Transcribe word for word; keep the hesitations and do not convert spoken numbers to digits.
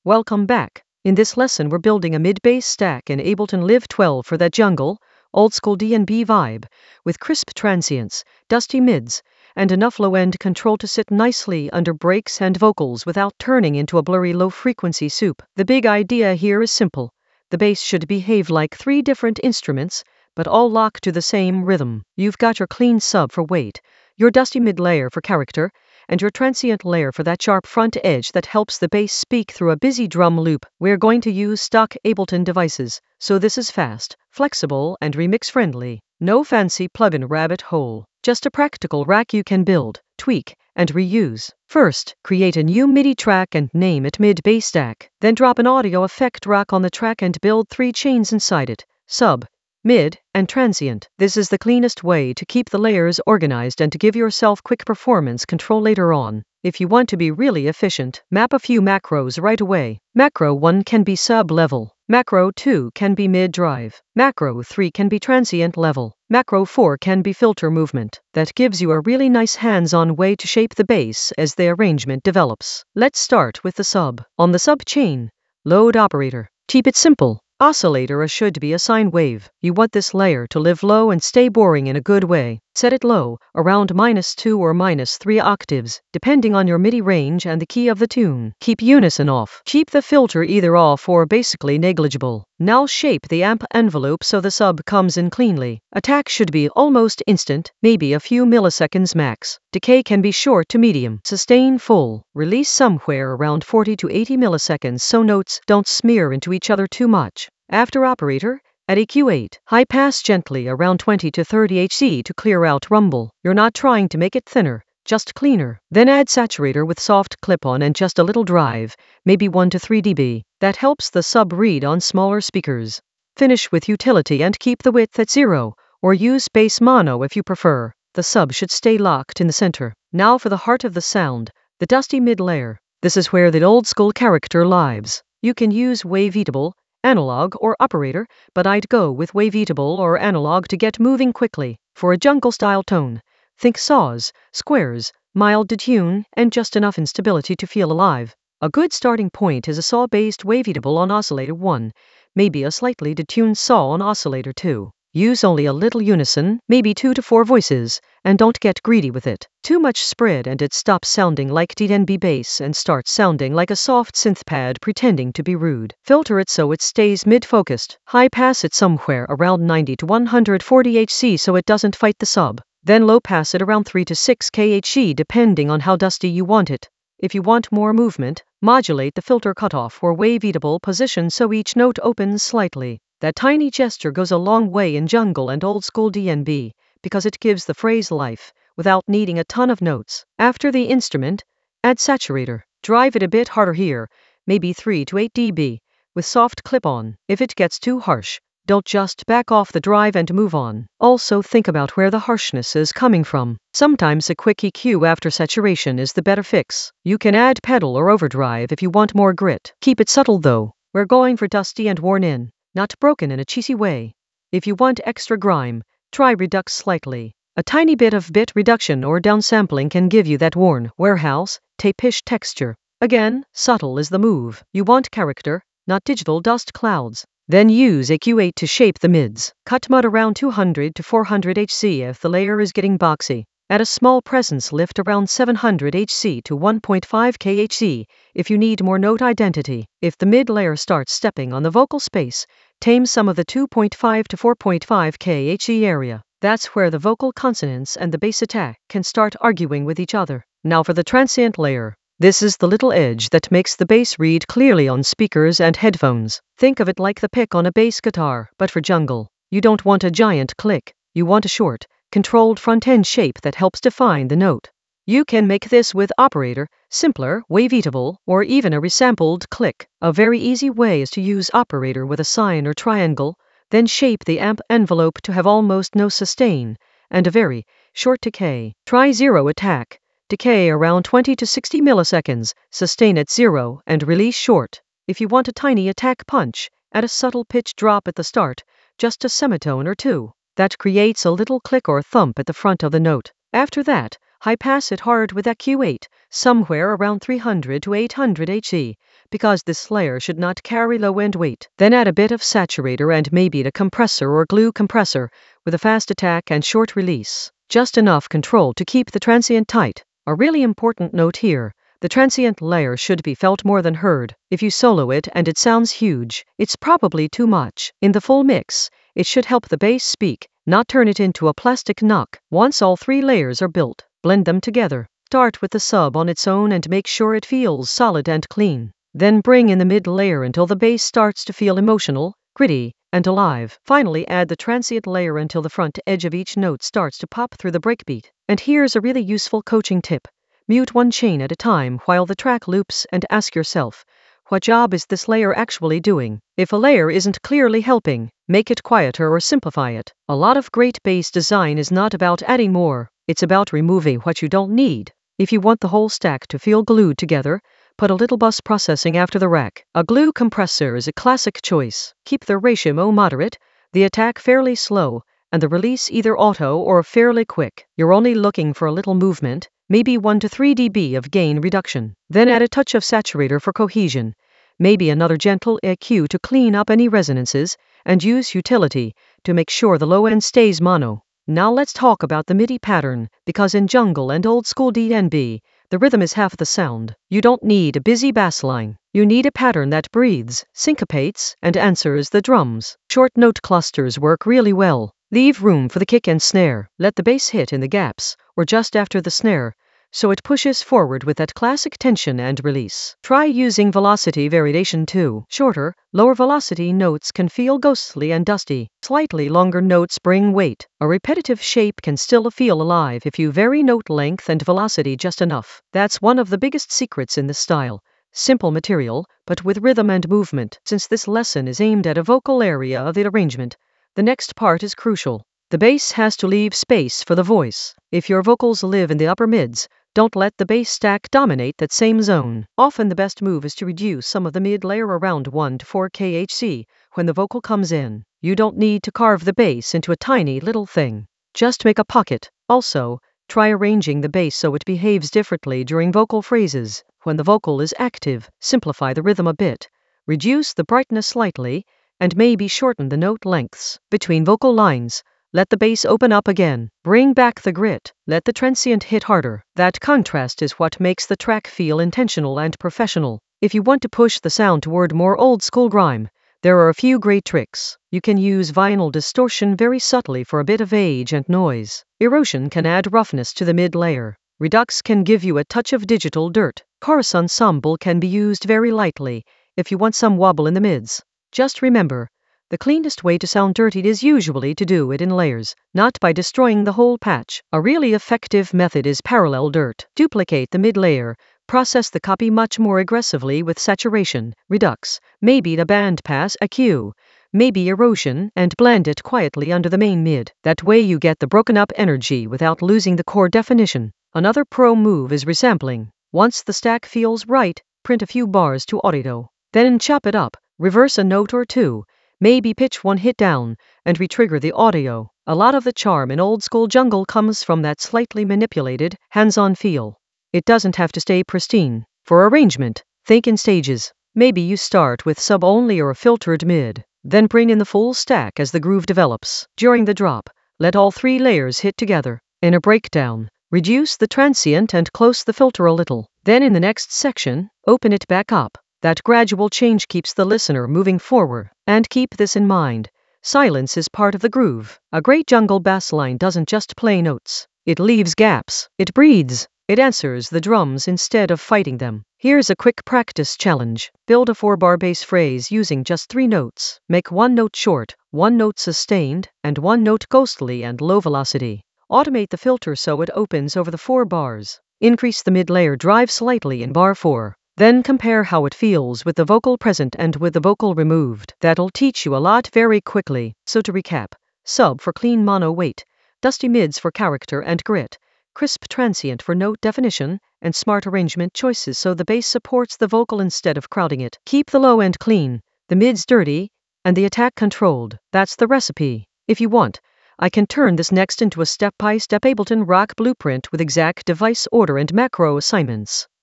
Welcome back. In this lesson we're building a mid-bass stack in Ableton Live twelve for that jungle, old-school D and B vibe, with crisp transients, dusty mids, and enough low-end control to sit nicely under breaks and vocals without turning into a blurry low-frequency soup. The big idea here is simple. The bass should behave like three different instruments, but all lock to the same rhythm. You've got your clean sub for weight, your dusty mid layer for character, and your transient layer for that sharp front edge that helps the bass speak through a busy drum loop. We're going to use stock Ableton devices, so this is fast, flexible, and remix-friendly. No fancy plugin rabbit hole, just a practical rack you can build, tweak, and reuse. First, create a new MIDI track and name it Mid-Bass Stack. Then drop an audio effect rack on the track and build three chains inside it: sub, mid, and transient. This is the cleanest way to keep the layers organized and to give yourself quick performance control later on. If you want to be really efficient, map a few macros right away. Macro one can be sub level. Macro two can be mid drive. Macro three can be transient level. Macro four can be filter movement. That gives you a really nice hands-on way to shape the bass as the arrangement develops. Let's start with the sub. On the sub chain, load operator. Keep it simple. Oscillator should be a sine wave. You want this layer to live low and stay boring in a good way. Set it low, around minus two or minus three octaves, depending on your MIDI range and the key of the tune. Keep unison off. Keep the filter either off or basically negligible. Now shape the amp envelope so the sub comes in cleanly. Attack should be almost instant, maybe a few milliseconds max. Decay can be short to medium. Sustain full. Release somewhere around forty to eighty milliseconds so notes don't smear into each other too much. After operator, add E Q eight. High pass gently around twenty to thirty hertz to clear out rumble. You're not trying to make it thinner, just cleaner. Then add saturator with soft clip-on and just a little drive, maybe one to three decibels. That helps the sub read on smaller speakers. Finish with utility and keep the width at zero, or use bass mono if you prefer. The sub should stay locked in the center. Now for the heart of the sound, the dusty mid layer. This is where the old school character lives. You can use Waveatable, analog, or operator, but I'd go with Waveatable or analog to get moving quickly. For a jungle style tone, think saws, squares, mild detune, and just enough instability to feel alive. A good starting point is a saw-based Waveatable on oscillator one, maybe a slightly detuned saw on oscillator two. Use only a little unison, maybe two to four voices, and don't get greedy with it. Too much spread and it stops sounding like D and B bass and starts sounding like a soft synth pad pretending to be rude. Filter it so it stays mid-focused. High pass it somewhere around ninety to one hundred forty hertz so it doesn't fight the sub. Then low pass it around three to six kilohertz depending on how dusty you want it. If you want more movement, modulate the filter cutoff or Waveatable position so each note opens slightly. That tiny gesture goes a long way in jungle and old school D and B, because it gives the phrase life, without needing a ton of notes. After the instrument, add saturator. Drive it a bit harder here, maybe three to eight decibels, with soft clip-on. If it gets too harsh, don't just back off the drive and move on. Also think about where the harshness is coming from. Sometimes a quick E Q after saturation is the better fix. You can add pedal or overdrive if you want more grit. Keep it subtle though. We're going for dusty and worn in, not broken in a cheesy way. If you want extra grime, try redux slightly. A tiny bit of bit reduction or downsampling can give you that worn, warehouse, tape-ish texture. Again, subtle is the move. You want character, not digital dust clouds. Then use E Q eight to shape the mids. Cut mud around two hundred to four hundred hertz if the layer is getting boxy. Add a small presence lift around seven hundred hertz to one point five kilohertz if you need more note identity. If the mid layer starts stepping on the vocal space, tame some of the two point five to four point five kilohertz area. That's where the vocal consonants and the bass attack can start arguing with each other. Now for the transient layer. This is the little edge that makes the bass read clearly on speakers and headphones. Think of it like the pick on a bass guitar, but for jungle. You don't want a giant click, you want a short, controlled front-end shape that helps define the note. You can make this with operator, simpler, Waveatable, or even a resampled click. A very easy way is to use operator with a sine or triangle, then shape the amp envelope to have almost no sustain, and a very short decay. Try zero attack. Decay around twenty to sixty milliseconds, sustain at zero, and release short. If you want a tiny attack punch, add a subtle pitch drop at the start, just a semitone or two. That creates a little click or thump at the front of the note. After that, high pass it hard with E Q eight, somewhere around three hundred to eight hundred hertz, because this layer should not carry low-end weight. Then add a bit of saturator and maybe a compressor or glue compressor with a fast attack and short release. Just enough control to keep the transient tight. A really important note here. The transient layer should be felt more than heard. If you solo it and it sounds huge, it's probably too much. In the full mix, it should help the bass speak, not turn it into a plastic knock. Once all three layers are built, blend them together. Start with the sub on its own and make sure it feels solid and clean. Then bring in the mid layer until the bass starts to feel emotional, gritty, and alive. Finally, add the transient layer until the front edge of each note starts to pop through the breakbeat. And here's a really useful coaching tip. Mute one chain at a time while the track loops and ask yourself, what job is this layer actually doing? If a layer isn't clearly helping, make it quieter or simplify it. A lot of great bass design is not about adding more, it's about removing what you don't need. If you want the whole stack to feel glued together, put a little bus processing after the rack. A glue compressor is a classic choice. Keep the ratio moderate, the attack fairly slow, and the release either auto or fairly quick. You're only looking for a little movement, maybe one to three decibels of gain reduction. Then add a touch of saturator for cohesion, maybe another gentle E Q to clean up any resonances, and use utility to make sure the low end stays mono. Now let's talk about the MIDI pattern, because in jungle and old school D and B, the rhythm is half the sound. You don't need a busy bass line. You need a pattern that breathes, syncopates, and answers the drums. Short note clusters work really well. Leave room for the kick and snare. Let the bass hit in the gaps, or just after the snare, so it pushes forward with that classic tension and release. Try using velocity variation too. Shorter, lower velocity notes can feel ghostly and dusty. Slightly longer notes bring weight. A repetitive shape can still feel alive if you vary note length and velocity just enough. That's one of the biggest secrets in this style. Simple material, but with rhythm and movement. Since this lesson is aimed at a vocal area of the arrangement, the next part is crucial. The bass has to leave space for the voice. If your vocals live in the upper mids, don't let the bass stack dominate that same zone. Often the best move is to reduce some of the mid layer around one to four K H Z when the vocal comes in. You don't need to carve the bass into a tiny little thing. Just make a pocket. Also, try arranging the bass so it behaves differently during vocal phrases. When the vocal is active, simplify the rhythm a bit, reduce the brightness slightly, and maybe shorten the note lengths. Between vocal lines, let the bass open up again. Bring back the grit. Let the transient hit harder. That contrast is what makes the track feel intentional and professional. If you want to push the sound toward more old school grime, there are a few great tricks. You can use vinyl distortion very subtly for a bit of age and noise. Erosion can add roughness to the mid layer. Redux can give you a touch of digital dirt. Chorus ensemble can be used very lightly if you want some wobble in the mids. Just remember, the cleanest way to sound dirty is usually to do it in layers, not by destroying the whole patch. A really effective method is parallel dirt. Duplicate the mid layer, process the copy much more aggressively with saturation, redux, maybe the bandpass E Q, maybe erosion, and blend it quietly under the main mid. That way you get the broken up energy without losing the core definition. Another pro move is resampling. Once the stack feels right, print a few bars to audio. Then chop it up, reverse a note or two, maybe pitch one hit down, and retrigger the audio. A lot of the charm in old school jungle comes from that slightly manipulated, hands-on feel. It doesn't have to stay pristine. For arrangement, think in stages. Maybe you start with sub-only or a filtered mid, then bring in the full stack as the groove develops. During the drop, let all three layers hit together. In a breakdown, reduce the transient and close the filter a little. Then in the next section, open it back up. That gradual change keeps the listener moving forward. And keep this in mind. Silence is part of the groove. A great jungle bass line doesn't just play notes. It leaves gaps. It breathes. It answers the drums instead of fighting them. Here's a quick practice challenge. Build a four-bar bass phrase using just three notes. Make one note short, one note sustained, and one note ghostly and low velocity. Automate the filter so it opens over the four bars. Increase the mid-layer drive slightly in bar four. Then compare how it feels with the vocal present and with the vocal removed. That'll teach you a lot very quickly. So to recap, sub for clean mono weight, dusty mids for character and grit, crisp transient for note definition, and smart arrangement choices so the bass supports the vocal instead of crowding it. Keep the low end clean, the mids dirty, and the attack controlled. That's the recipe. If you want, I can turn this next into a step-by-step Ableton Rock blueprint with exact device order and macro assignments.